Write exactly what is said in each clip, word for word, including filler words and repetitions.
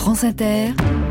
France Inter,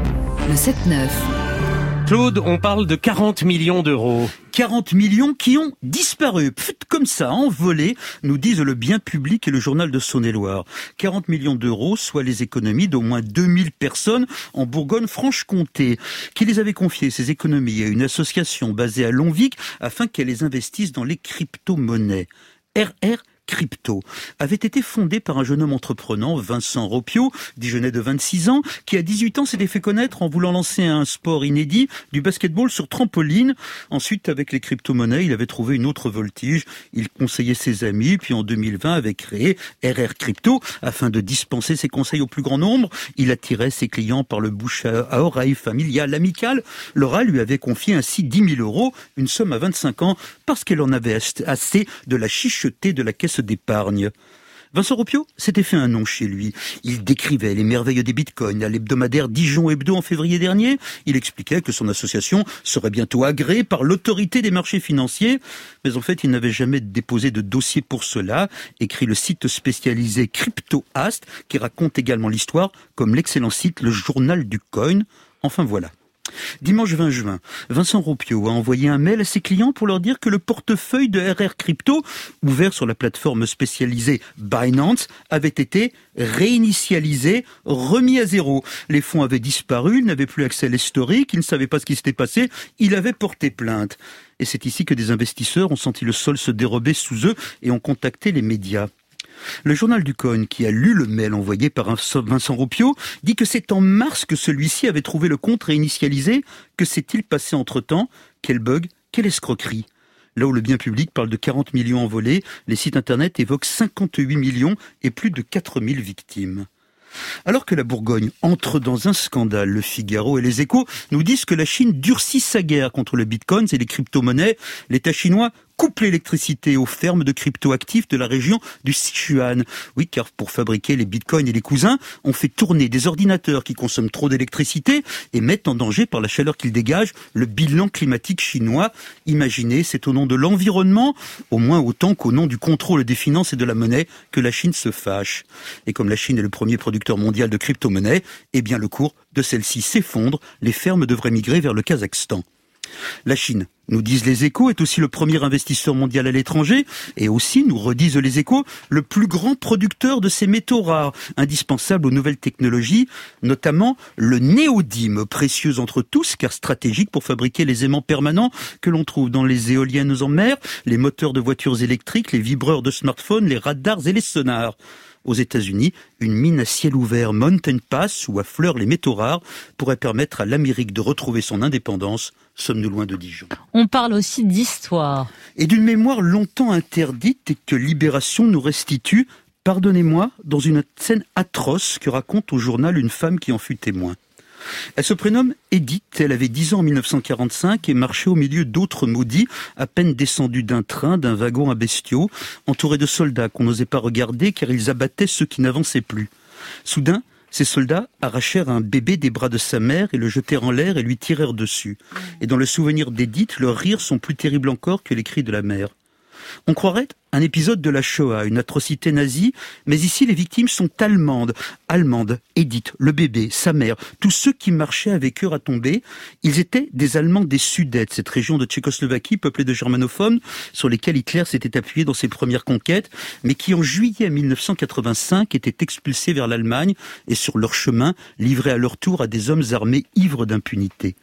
le sept neuf. Claude, on parle de quarante millions d'euros. quarante millions qui ont disparu, pfft, comme ça, envolés, nous disent le bien public et le journal de Saône-et-Loire. quarante millions d'euros, soit les économies d'au moins deux mille personnes en Bourgogne-Franche-Comté, qui les avaient confiées, ces économies, à une association basée à Longvic, afin qu'elle les investisse dans les crypto-monnaies. R R Crypto avait été fondé par un jeune homme entreprenant, Vincent Ropio, Dijonais de vingt-six ans, qui à dix-huit ans s'était fait connaître en voulant lancer un sport inédit, du basketball sur trampoline. Ensuite, avec les crypto-monnaies, il avait trouvé une autre voltige. Il conseillait ses amis, puis en deux mille vingt avait créé R R Crypto afin de dispenser ses conseils au plus grand nombre. Il attirait ses clients par le bouche à oreille familial, amical. Laura lui avait confié ainsi dix mille euros, une somme à vingt-cinq ans, parce qu'elle en avait assez de la chicheter de la caisse d'épargne. Vincent Ropio s'était fait un nom chez lui. Il décrivait les merveilles des bitcoins à l'hebdomadaire Dijon Hebdo en février dernier. Il expliquait que son association serait bientôt agréée par l'autorité des marchés financiers. Mais en fait, il n'avait jamais déposé de dossier pour cela, écrit le site spécialisé CryptoAst, qui raconte également l'histoire, comme l'excellent site Le Journal du Coin. Enfin voilà. Dimanche vingt juin, Vincent Ropio a envoyé un mail à ses clients pour leur dire que le portefeuille de R R Crypto, ouvert sur la plateforme spécialisée Binance, avait été réinitialisé, remis à zéro. Les fonds avaient disparu, il n'avait plus accès à l'historique, il ne savait pas ce qui s'était passé, il avait porté plainte. Et c'est ici que des investisseurs ont senti le sol se dérober sous eux et ont contacté les médias. Le journal du Coin, qui a lu le mail envoyé par Vincent Ropio, dit que c'est en mars que celui-ci avait trouvé le compte réinitialisé. Que s'est-il passé entre-temps? Quel bug? Quelle escroquerie? Là où le bien public parle de quarante millions envolés, les sites internet évoquent cinquante-huit millions et plus de quatre mille victimes. Alors que la Bourgogne entre dans un scandale, le Figaro et les Échos nous disent que la Chine durcit sa guerre contre le bitcoin et les crypto-monnaies. L'État chinois coupe l'électricité aux fermes de crypto-actifs de la région du Sichuan. Oui, car pour fabriquer les bitcoins et les cousins, on fait tourner des ordinateurs qui consomment trop d'électricité et mettent en danger par la chaleur qu'ils dégagent le bilan climatique chinois. Imaginez, c'est au nom de l'environnement, au moins autant qu'au nom du contrôle des finances et de la monnaie, que la Chine se fâche. Et comme la Chine est le premier producteur mondial de crypto-monnaies, eh bien le cours de celle-ci s'effondre, les fermes devraient migrer vers le Kazakhstan. La Chine, nous disent les Échos, est aussi le premier investisseur mondial à l'étranger et aussi, nous redisent les Échos, le plus grand producteur de ces métaux rares, indispensables aux nouvelles technologies, notamment le néodyme, précieux entre tous car stratégique pour fabriquer les aimants permanents que l'on trouve dans les éoliennes en mer, les moteurs de voitures électriques, les vibreurs de smartphones, les radars et les sonars. Aux États-Unis, une mine à ciel ouvert Mountain Pass, où affleurent les métaux rares, pourrait permettre à l'Amérique de retrouver son indépendance. Sommes-nous loin de Dijon? On parle aussi d'histoire. Et d'une mémoire longtemps interdite et que Libération nous restitue, pardonnez-moi, dans une scène atroce que raconte au journal une femme qui en fut témoin. Elle se prénomme Edith, elle avait dix ans en mille neuf cent quarante-cinq et marchait au milieu d'autres maudits, à peine descendus d'un train, d'un wagon à bestiaux, entourés de soldats qu'on n'osait pas regarder car ils abattaient ceux qui n'avançaient plus. Soudain, ces soldats arrachèrent un bébé des bras de sa mère et le jetèrent en l'air et lui tirèrent dessus. Et dans le souvenir d'Edith, leurs rires sont plus terribles encore que les cris de la mère. On croirait un épisode de la Shoah, une atrocité nazie, mais ici les victimes sont allemandes. Allemandes, Edith, le bébé, sa mère, tous ceux qui marchaient avec eux à tomber, ils étaient des Allemands des Sudètes, cette région de Tchécoslovaquie peuplée de germanophones, sur lesquels Hitler s'était appuyé dans ses premières conquêtes, mais qui en juillet mille neuf cent quatre-vingt-cinq étaient expulsés vers l'Allemagne et sur leur chemin livrés à leur tour à des hommes armés ivres d'impunité.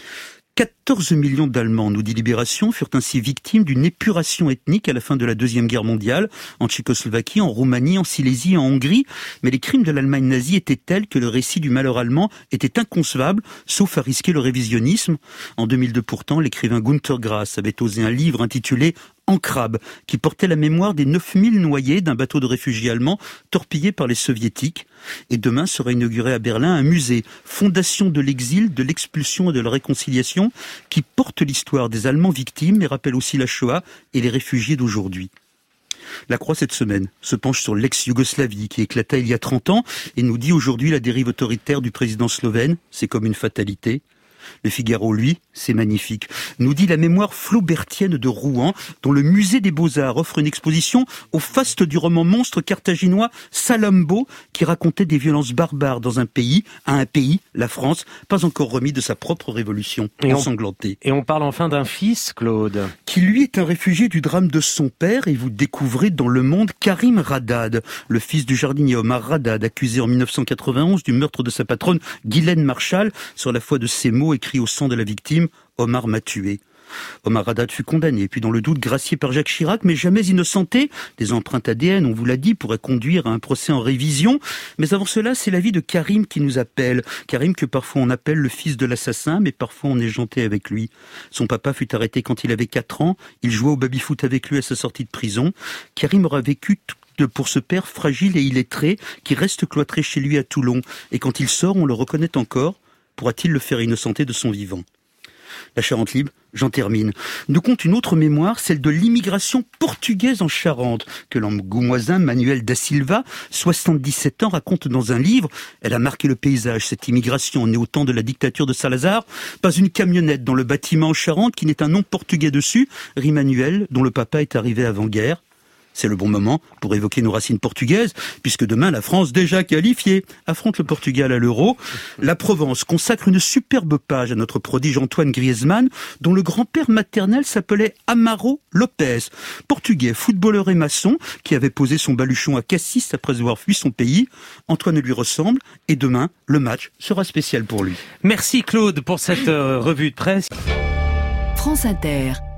quatorze millions d'Allemands, nous dit Libération, furent ainsi victimes d'une épuration ethnique à la fin de la Deuxième Guerre mondiale, en Tchécoslovaquie, en Roumanie, en Silésie, en Hongrie. Mais les crimes de l'Allemagne nazie étaient tels que le récit du malheur allemand était inconcevable, sauf à risquer le révisionnisme. En deux mille deux pourtant, l'écrivain Günter Grass avait osé un livre intitulé En crabe, qui portait la mémoire des neuf mille noyés d'un bateau de réfugiés allemands torpillé par les soviétiques. Et demain sera inauguré à Berlin un musée, fondation de l'exil, de l'expulsion et de la réconciliation, qui porte l'histoire des Allemands victimes et rappelle aussi la Shoah et les réfugiés d'aujourd'hui. La Croix, cette semaine, se penche sur l'ex-Yougoslavie qui éclata il y a trente ans et nous dit aujourd'hui la dérive autoritaire du président slovène, c'est comme une fatalité. Le Figaro, lui, c'est magnifique. Nous dit la mémoire flaubertienne de Rouen, dont le musée des Beaux-Arts offre une exposition au faste du roman monstre carthaginois Salammbô, qui racontait des violences barbares dans un pays, à un pays, la France, pas encore remis de sa propre révolution ensanglantée. Et on parle enfin d'un fils, Claude. Qui lui est un réfugié du drame de son père, et vous découvrez dans Le Monde Karim Radad, le fils du jardinier Omar Radad, accusé en mille neuf cent quatre-vingt-onze du meurtre de sa patronne Guylaine Marchal, sur la foi de ces mots écrits au sang de la victime, Omar m'a tué. Omar Radad fut condamné, puis dans le doute gracié par Jacques Chirac, mais jamais innocenté. Des empreintes A D N, on vous l'a dit, pourraient conduire à un procès en révision. Mais avant cela, c'est la vie de Karim qui nous appelle. Karim que parfois on appelle le fils de l'assassin, mais parfois on est gentil avec lui. Son papa fut arrêté quand il avait quatre ans. Il jouait au baby-foot avec lui à sa sortie de prison. Karim aura vécu tout pour ce père fragile et illettré qui reste cloîtré chez lui à Toulon. Et quand il sort, on le reconnaît encore. Pourra-t-il le faire innocenter de son vivant ? La Charente libre, j'en termine, nous conte une autre mémoire, celle de l'immigration portugaise en Charente, que l'angoumoisin Manuel da Silva, soixante-dix-sept ans, raconte dans un livre. Elle a marqué le paysage, cette immigration née au temps de la dictature de Salazar. Pas une camionnette dans le bâtiment en Charente qui n'ait un nom portugais dessus, rit Manuel, dont le papa est arrivé avant-guerre. C'est le bon moment pour évoquer nos racines portugaises, puisque demain, la France, déjà qualifiée, affronte le Portugal à l'Euro. La Provence consacre une superbe page à notre prodige Antoine Griezmann, dont le grand-père maternel s'appelait Amaro Lopes, portugais, footballeur et maçon, qui avait posé son baluchon à Cassis après avoir fui son pays. Antoine lui ressemble, et demain, le match sera spécial pour lui. Merci Claude pour cette euh, revue de presse. France Inter.